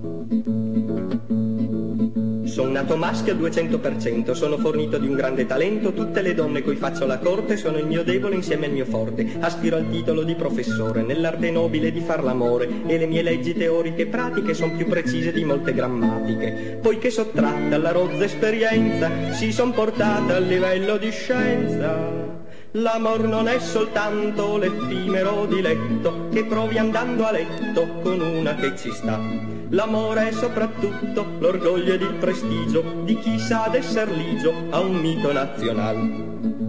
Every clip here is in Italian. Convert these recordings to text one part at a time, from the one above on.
Son nato maschio al 200%, sono fornito di un grande talento, tutte le donne cui faccio la corte sono il mio debole insieme al mio forte. Aspiro al titolo di professore, nell'arte nobile di far l'amore, e le mie leggi teoriche e pratiche son più precise di molte grammatiche. Poiché sottratta alla rozza esperienza, si son portata al livello di scienza. L'amor non è soltanto l'effimero diletto che provi andando a letto con una che ci sta. L'amore è soprattutto l'orgoglio ed il prestigio di chi sa d'esser ligio a un mito nazionale.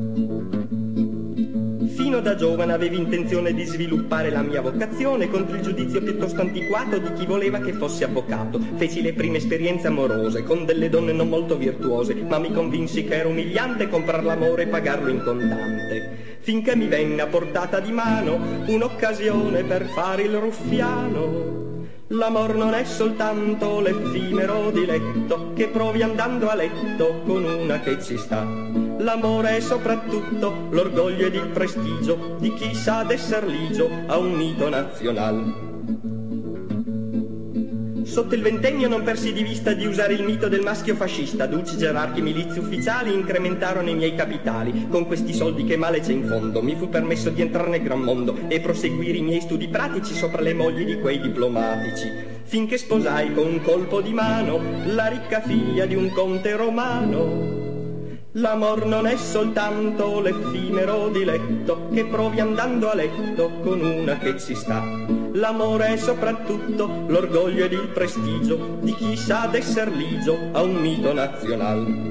Fino da giovane avevo intenzione di sviluppare la mia vocazione contro il giudizio piuttosto antiquato di chi voleva che fossi avvocato. Feci le prime esperienze amorose con delle donne non molto virtuose, ma mi convinsi che era umiliante comprar l'amore e pagarlo in contante. Finché mi venne a portata di mano un'occasione per fare il ruffiano. L'amor non è soltanto l'effimero diletto che provi andando a letto con una che ci sta. L'amore è soprattutto l'orgoglio ed il prestigio di chi sa d'esser ligio a un mito nazionale. Sotto il ventennio non persi di vista di usare il mito del maschio fascista. Duci, gerarchi, milizi ufficiali incrementarono i miei capitali. Con questi soldi che male c'è in fondo mi fu permesso di entrare nel gran mondo e proseguire i miei studi pratici sopra le mogli di quei diplomatici. Finché sposai con un colpo di mano la ricca figlia di un conte romano. L'amor non è soltanto l'effimero diletto che provi andando a letto con una che ci sta. L'amore è soprattutto l'orgoglio ed il prestigio di chi sa d'esser ligio a un mito nazionale.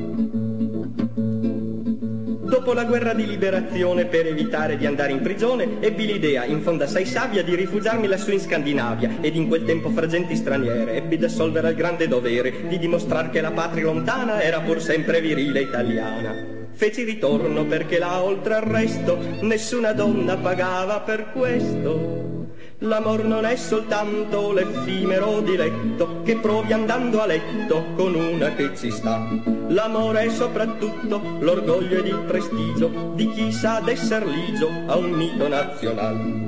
Dopo la guerra di liberazione, per evitare di andare in prigione, ebbi l'idea, in fondo assai savia, di rifugiarmi lassù in Scandinavia, ed in quel tempo fra genti straniere ebbi da solvere al grande dovere di dimostrar che la patria lontana era pur sempre virile italiana. Feci ritorno perché là oltre al resto nessuna donna pagava per questo. L'amor non è soltanto l'effimero diletto che provi andando a letto con una che ci sta. L'amore è soprattutto l'orgoglio ed il prestigio di chi sa d'esser ligio a un mito nazionale.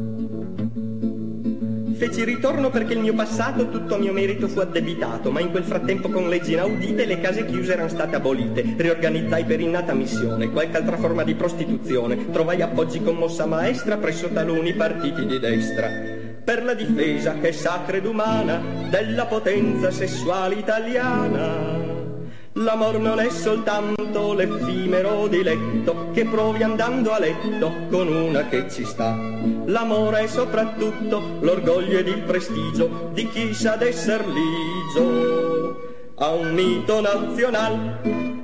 Feci ritorno perché il mio passato tutto a mio merito fu addebitato, ma in quel frattempo con leggi inaudite le case chiuse erano state abolite. Riorganizzai per innata missione qualche altra forma di prostituzione, trovai appoggi con mossa maestra presso taluni partiti di destra. Per la difesa che è sacra ed umana della potenza sessuale italiana. L'amor non è soltanto l'effimero diletto che provi andando a letto con una che ci sta. L'amore è soprattutto l'orgoglio ed il prestigio di chi sa d'esser ligio a un mito nazionale.